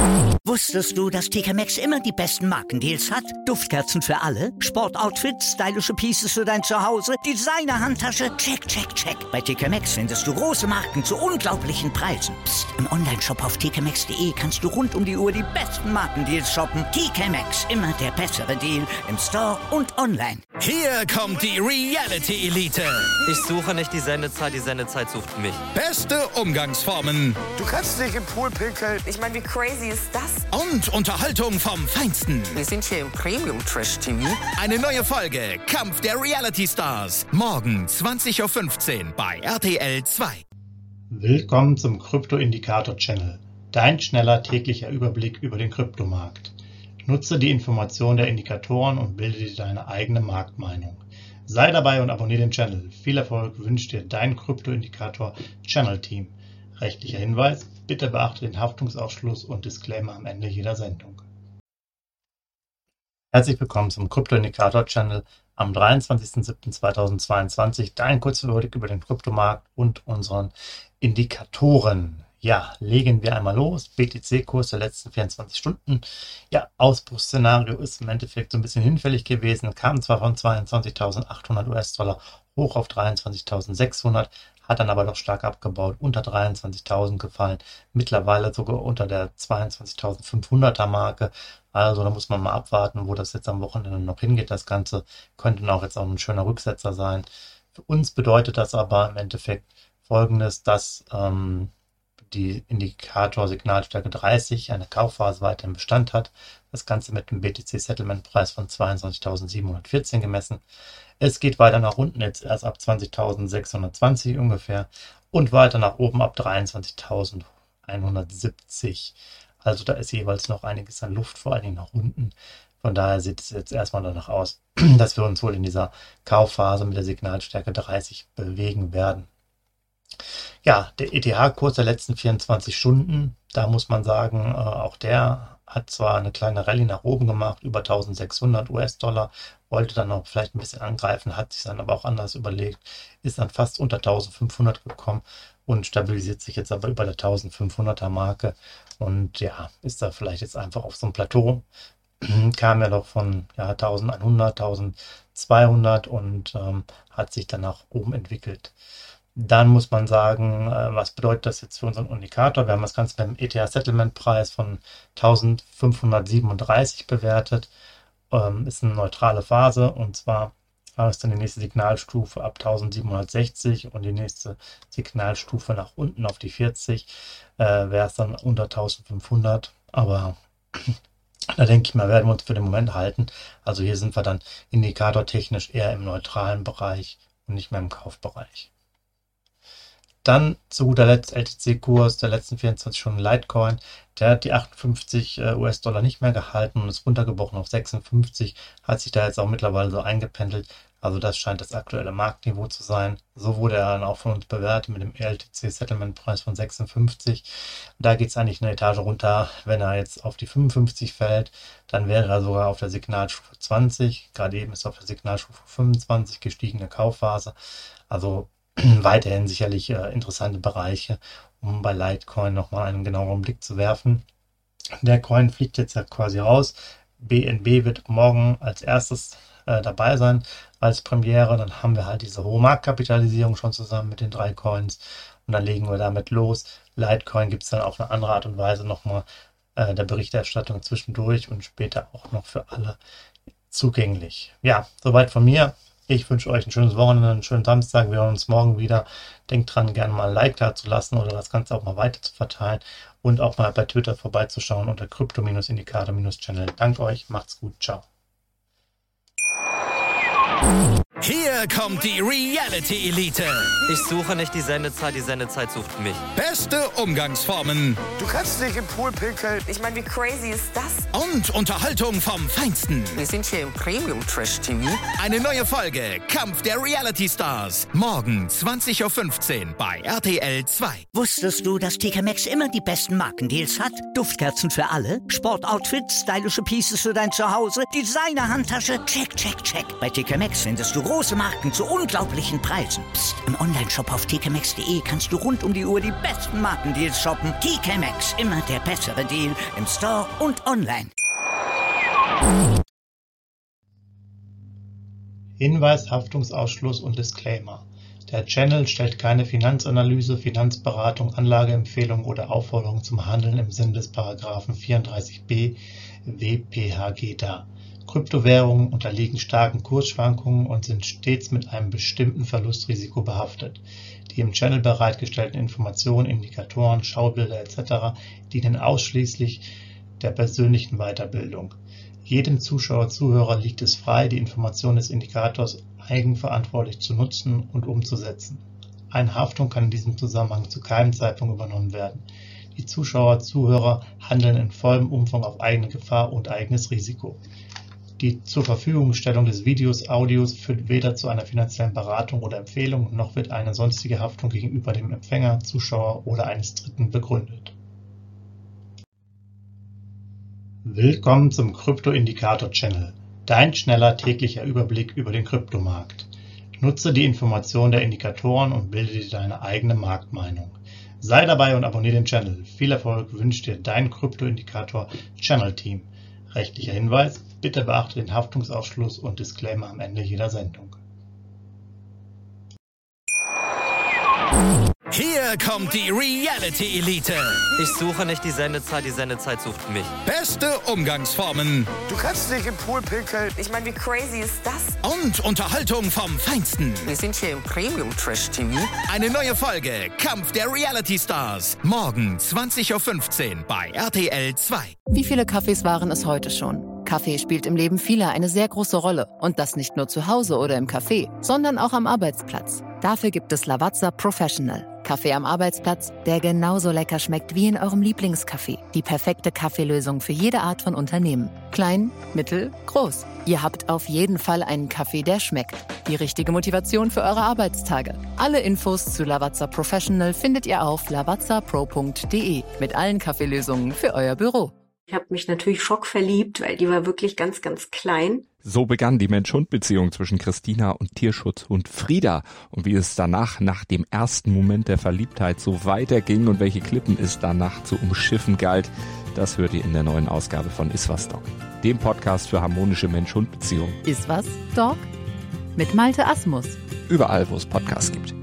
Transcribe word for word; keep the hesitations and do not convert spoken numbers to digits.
Wusstest du, dass T K Maxx immer die besten Markendeals hat? Duftkerzen für alle, Sportoutfits, stylische Pieces für dein Zuhause, Designer-Handtasche, check, check, check. Bei T K Maxx findest du große Marken zu unglaublichen Preisen. Psst. Im Onlineshop auf t k maxx punkt d e kannst du rund um die Uhr die besten Markendeals shoppen. T K Maxx, immer der bessere Deal im Store und online. Hier kommt die Reality Elite. Ich suche nicht die Sendezeit, die Sendezeit sucht mich. Beste Umgangsformen. Du kannst dich im Pool pinkeln. Ich meine, wie crazy ist das? Und Unterhaltung vom Feinsten. Wir sind hier im Premium-Trash-T V. Eine neue Folge Kampf der Reality Stars. Morgen zwanzig Uhr fünfzehn bei R T L zwei. Willkommen zum Krypto-Indikator-Channel. Dein schneller täglicher Überblick über den Kryptomarkt. Nutze die Informationen der Indikatoren und bilde dir deine eigene Marktmeinung. Sei dabei und abonniere den Channel. Viel Erfolg wünscht dir dein Krypto-Indikator-Channel-Team. Rechtlicher Hinweis: Bitte beachte den Haftungsausschluss und Disclaimer am Ende jeder Sendung. Herzlich willkommen zum Krypto-Indikator-Channel am dreiundzwanzigsten siebten zweitausendzweiundzwanzig. Dein kurzer Überblick über den Kryptomarkt und unseren Indikatoren. Ja, legen wir einmal los. B T C-Kurs der letzten vierundzwanzig Stunden. Ja, Ausbruchsszenario ist im Endeffekt so ein bisschen hinfällig gewesen. Kam zwar von zweiundzwanzigtausendachthundert US-Dollar hoch auf dreiundzwanzigtausendsechshundert, hat dann aber doch stark abgebaut, unter dreiundzwanzigtausend gefallen, mittlerweile sogar unter der zweiundzwanzigtausendfünfhunderter Marke. Also da muss man mal abwarten, wo das jetzt am Wochenende noch hingeht. Das Ganze könnte auch jetzt auch ein schöner Rücksetzer sein. Für uns bedeutet das aber im Endeffekt Folgendes, dass ähm, die Indikator-Signalstärke dreißig eine Kaufphase weiterhin Bestand hat. Das Ganze mit dem B T C-Settlement-Preis von zweiundzwanzigtausendsiebenhundertvierzehn gemessen. Es geht weiter nach unten, jetzt erst ab zwanzigtausendsechshundertzwanzig ungefähr und weiter nach oben ab dreiundzwanzigtausendeinhundertsiebzig. Also da ist jeweils noch einiges an Luft, vor allen Dingen nach unten. Von daher sieht es jetzt erstmal danach aus, dass wir uns wohl in dieser Kaufphase mit der Signalstärke dreißig bewegen werden. Ja, der E T H-Kurs der letzten vierundzwanzig Stunden, da muss man sagen, auch der hat zwar eine kleine Rallye nach oben gemacht, über eintausendsechshundert US-Dollar, wollte dann noch vielleicht ein bisschen angreifen, hat sich dann aber auch anders überlegt, ist dann fast unter eintausendfünfhundert gekommen und stabilisiert sich jetzt aber über der eintausendfünfhunderter Marke und ja, ist da vielleicht jetzt einfach auf so einem Plateau. Kam ja doch von ja, eintausendeinhundert, eintausendzweihundert und ähm, hat sich dann nach oben entwickelt. Dann muss man sagen, äh, was bedeutet das jetzt für unseren Indikator? Wir haben das Ganze beim E T H-Settlement-Preis von eintausendfünfhundertsiebenunddreißig bewertet. Ähm, ist eine neutrale Phase und zwar ist dann die nächste Signalstufe ab eintausendsiebenhundertsechzig und die nächste Signalstufe nach unten auf die vierzig äh, wäre es dann unter eintausendfünfhundert. Aber da denke ich mal, werden wir uns für den Moment halten. Also hier sind wir dann indikatortechnisch eher im neutralen Bereich und nicht mehr im Kaufbereich. Dann zu guter Letzt L T C-Kurs der letzten vierundzwanzig Stunden Litecoin. Der hat die achtundfünfzig US-Dollar nicht mehr gehalten und ist runtergebrochen auf sechsundfünfzig. Hat sich da jetzt auch mittlerweile so eingependelt. Also das scheint das aktuelle Marktniveau zu sein. So wurde er dann auch von uns bewertet mit dem L T C-Settlement-Preis von sechsundfünfzig. Da geht es eigentlich eine Etage runter. Wenn er jetzt auf die fünfundfünfzig fällt, dann wäre er sogar auf der Signalstufe zwanzig. Gerade eben ist er auf der Signalstufe fünfundzwanzig gestiegene Kaufphase. Also weiterhin sicherlich äh, interessante Bereiche, um bei Litecoin nochmal einen genaueren Blick zu werfen. Der Coin fliegt jetzt ja quasi raus. B N B wird morgen als erstes äh, dabei sein als Premiere. Dann haben wir halt diese hohe Marktkapitalisierung schon zusammen mit den drei Coins und dann legen wir damit los. Litecoin gibt es dann auf eine andere Art und Weise nochmal äh, der Berichterstattung zwischendurch und später auch noch für alle zugänglich. Ja, soweit von mir. Ich wünsche euch ein schönes Wochenende, einen schönen Samstag. Wir hören uns morgen wieder. Denkt dran, gerne mal ein Like da zu lassen oder das Ganze auch mal weiter zu verteilen und auch mal bei Twitter vorbeizuschauen unter Krypto-Indikator-Channel. Danke euch, macht's gut, ciao. Hier kommt die Reality Elite. Ich suche nicht die Sendezeit, die Sendezeit sucht mich. Beste Umgangsformen. Du kannst dich im Pool pinkeln. Ich meine, wie crazy ist das? Und Unterhaltung vom Feinsten. Wir sind hier im Premium-Trash-T V. Eine neue Folge Kampf der Reality Stars. Morgen zwanzig Uhr fünfzehn bei R T L zwei. Wusstest du, dass T K Maxx immer die besten Markendeals hat? Duftkerzen für alle, Sportoutfits, stylische Pieces für dein Zuhause, Designer-Handtasche, check, check, check. Bei T K Maxx findest du große Marken zu unglaublichen Preisen. Psst. Im Onlineshop auf t k maxx punkt d e kannst du rund um die Uhr die besten Markendeals shoppen. T K Maxx, immer der bessere Deal im Store und online. Hinweis, Haftungsausschluss und Disclaimer. Der Channel stellt keine Finanzanalyse, Finanzberatung, Anlageempfehlung oder Aufforderung zum Handeln im Sinne des Paragraphen vierunddreißig b W P H G dar. Kryptowährungen unterliegen starken Kursschwankungen und sind stets mit einem bestimmten Verlustrisiko behaftet. Die im Channel bereitgestellten Informationen, Indikatoren, Schaubilder et cetera dienen ausschließlich der persönlichen Weiterbildung. Jedem Zuschauer, Zuhörer liegt es frei, die Information des Indikators eigenverantwortlich zu nutzen und umzusetzen. Eine Haftung kann in diesem Zusammenhang zu keinem Zeitpunkt übernommen werden. Die Zuschauer, Zuhörer handeln in vollem Umfang auf eigene Gefahr und eigenes Risiko. Die zur Verfügungstellung des Videos, Audios führt weder zu einer finanziellen Beratung oder Empfehlung, noch wird eine sonstige Haftung gegenüber dem Empfänger, Zuschauer oder eines Dritten begründet. Willkommen zum Krypto-Indikator-Channel, dein schneller täglicher Überblick über den Kryptomarkt. Nutze die Informationen der Indikatoren und bilde dir deine eigene Marktmeinung. Sei dabei und abonniere den Channel. Viel Erfolg wünscht dir dein Krypto-Indikator-Channel-Team. Rechtlicher Hinweis: Bitte beachte den Haftungsausschluss und Disclaimer am Ende jeder Sendung. Hier kommt die Reality Elite. Ich suche nicht die Sendezeit, die Sendezeit sucht mich. Beste Umgangsformen Du kannst dich im Pool pinkeln. Ich meine, wie crazy ist das? und Unterhaltung vom Feinsten. Wir sind hier im Premium-Trash-T V. Eine neue Folge Kampf der Reality Stars. Morgen zwanzig Uhr fünfzehn bei R T L zwei. Wie viele Kaffees waren es heute schon? Kaffee spielt im Leben vieler eine sehr große Rolle. Und das nicht nur zu Hause oder im Café, sondern auch am Arbeitsplatz. Dafür gibt es Lavazza Professional. Kaffee am Arbeitsplatz, der genauso lecker schmeckt wie in eurem Lieblingscafé. Die perfekte Kaffeelösung für jede Art von Unternehmen. Klein, mittel, groß. Ihr habt auf jeden Fall einen Kaffee, der schmeckt. Die richtige Motivation für eure Arbeitstage. Alle Infos zu Lavazza Professional findet ihr auf lavazza pro punkt d e mit allen Kaffeelösungen für euer Büro. Ich habe mich natürlich schockverliebt, weil die war wirklich ganz, ganz klein. So begann die Mensch-Hund-Beziehung zwischen Christina und Tierschutzhund Frieda. Und wie es danach, nach dem ersten Moment der Verliebtheit, so weiterging und welche Klippen es danach zu umschiffen galt, das hört ihr in der neuen Ausgabe von Iswas Dog, dem Podcast für harmonische Mensch-Hund-Beziehungen. Iswas Dog? Mit Malte Asmus. Überall, wo es Podcasts gibt.